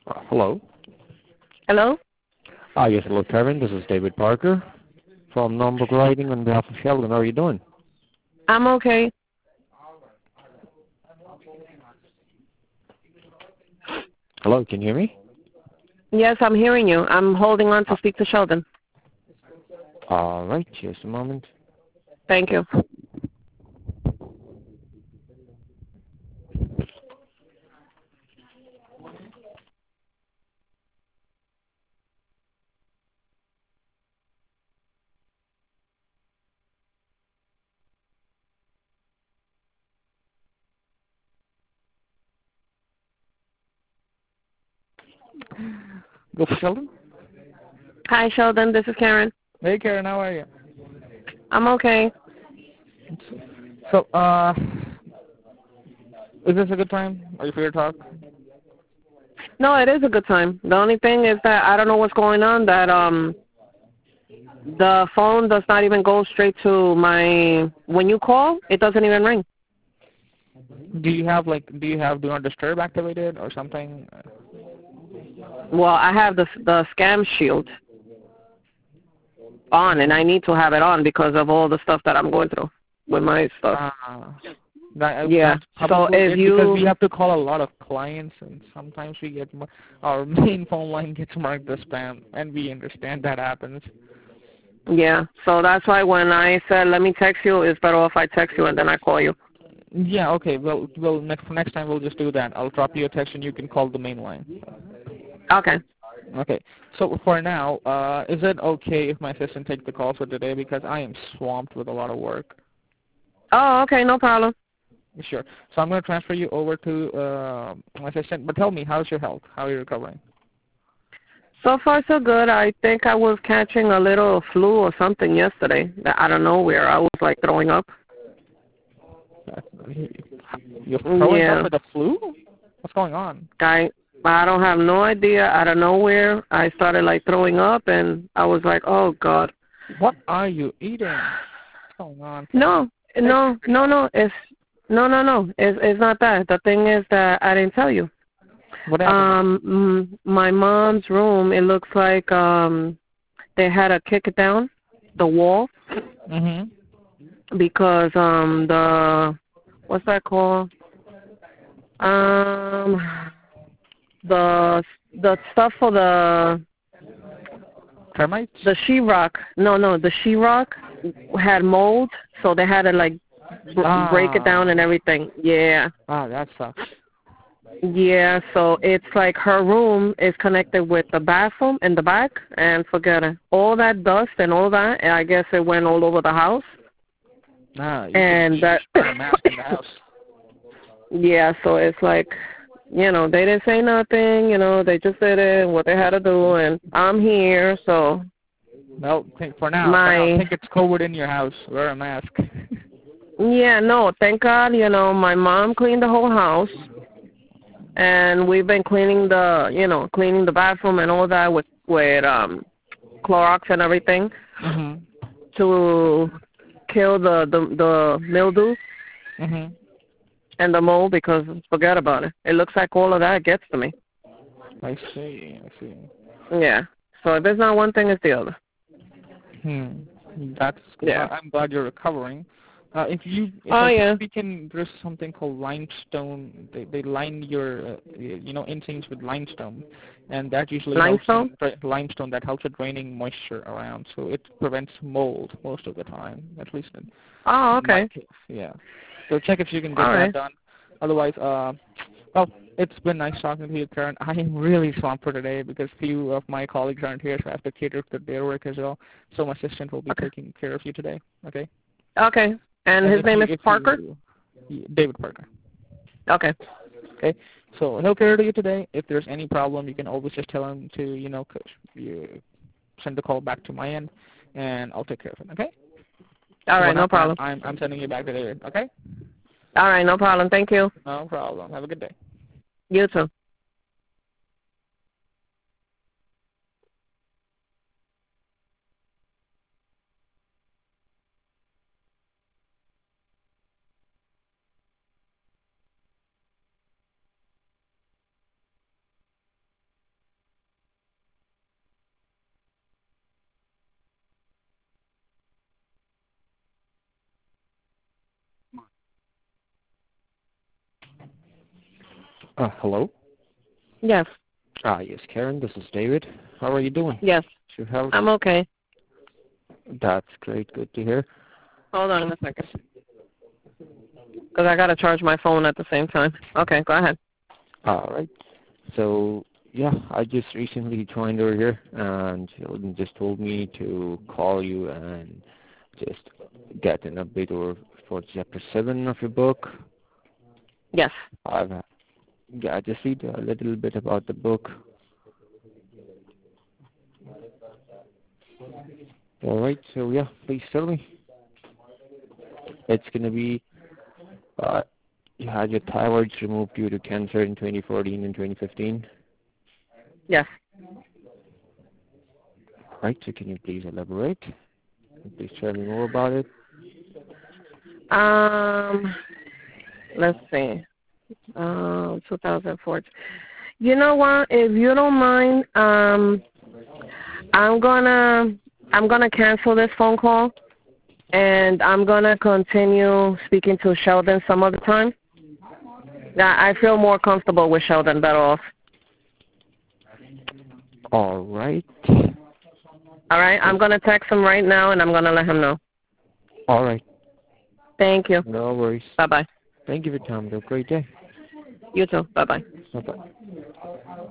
Hello. Hello? Yes, hello, Kevin. This is David Parker from Number Writing on behalf of Sheldon. How are you doing? I'm okay. Hello, can you hear me? Yes, I'm hearing you. I'm holding on Uh, to speak to Sheldon. all right, just a moment. Thank you. Go for Sheldon. Hi, Sheldon. This is Karen. Hey, Karen, how are you? I'm okay. So, is this a good time? Are you free to talk? No, it is a good time. The only thing is that I don't know what's going on. That the phone does not even go straight to my. When you call, it doesn't even ring. Do you have Do Not Disturb activated or something? Well, I have the scam shield on, and I need to have it on because of all the stuff that I'm going through with my stuff. Uh, Yeah. that's So probably if it because we you, have to call a lot of clients and sometimes our main phone line gets marked as spam and we understand that happens. yeah. So that's why when I said let me text you, it's better if I text you and then I call you. Yeah, okay. Well, next time we'll just do that. I'll drop you a text and you can call the main line. Okay. Okay. So for now, is it okay if my assistant takes the call for today because I am swamped with a lot of work? Oh, okay, no problem. Sure. So I'm going to transfer you over to my assistant. But tell me, how's your health? How are you recovering? So far, so good. I think I was catching a little flu or something yesterday. Out of nowhere, I was like throwing up. You're throwing up Yeah, with the flu? What's going on? I I don't have no idea. Out of nowhere, I started like throwing up, and I was like, oh God. What are you eating? What's going on, Karen? No, no, no, no. It's no. It's not that. The thing is that I didn't tell you. What happened? My mom's room. It looks like they had to kick it down, the wall, Mm-hmm. because the what's that called? Um, the stuff for Termites? the sheetrock. No, the sheetrock had mold, so they had to like break it down and Ah, everything. Yeah. that sucks. Yeah, so it's like her room is connected with the bathroom in the back, and forget it. All that dust and all that, I guess it went all over the house. You And that, should put a mask in the house. yeah, so it's like, they didn't say nothing, they just did it, what they had to do, and I'm here, so Well, for now, my, think it's COVID in your house. Wear a mask. yeah, no, thank God, my mom cleaned the whole house, and we've been cleaning the bathroom and all that with Clorox and everything Mhm. to kill the mildew Mhm. and the mold, because forget about it. It looks like all of that gets to me. I see. I see. Yeah. So if it's not one thing, it's the other. Hmm. That's. Yeah. I'm glad you're recovering. If Oh I think yeah. we can, there's something called limestone. They line your, insides with limestone, and that usually helps Limestone? in limestone that helps with draining moisture around. So it prevents mold most of the time, at least Oh, in my okay. case. Yeah. So check if you can All get that right. done. Otherwise, well, it's been nice talking to you, Karen. I am really swamped for today because few of my colleagues aren't here, so I have to cater to their work as well. So my assistant will be Okay. taking care of you today. Okay. Okay. And And his name is if Parker? you, David Parker. Okay. Okay. So he'll cater to you today. If there's any problem, you can always just tell him to, you send the call back to my end, and I'll take care of it. Okay. All So for right, now, no problem. I'm sending you back to David. Okay. All right, no problem. Thank you. No problem. Have a good day. You too. Hello? Yes. Yes, Karen, this is David. How are you doing? Yes. Your health? I'm okay. That's great. Good to hear. Hold on a second. Because I got to charge my phone at the same time. Okay, go ahead. All right. So, yeah, I just recently joined over here, and Hilton just told me to call you and just get an update over for chapter 7 of your book. Yes. I just read a little bit about the book. All right, so yeah, please tell me. It's going to be, you had your thyroids removed due to cancer in 2014 and 2015. Yes. All right, so can you please elaborate? Please tell me more about it. Let's see. 2014. You know what? If you don't mind, I'm gonna cancel this phone call, and I'm gonna continue speaking to Sheldon some other time. Yeah, I feel more comfortable with Sheldon better off. All right. All right, I'm gonna text him right now, and I'm gonna let him know. All right. Thank you. No worries. Bye-bye. Thank you for your time. Have a great day. You too. Bye-bye. Bye-bye.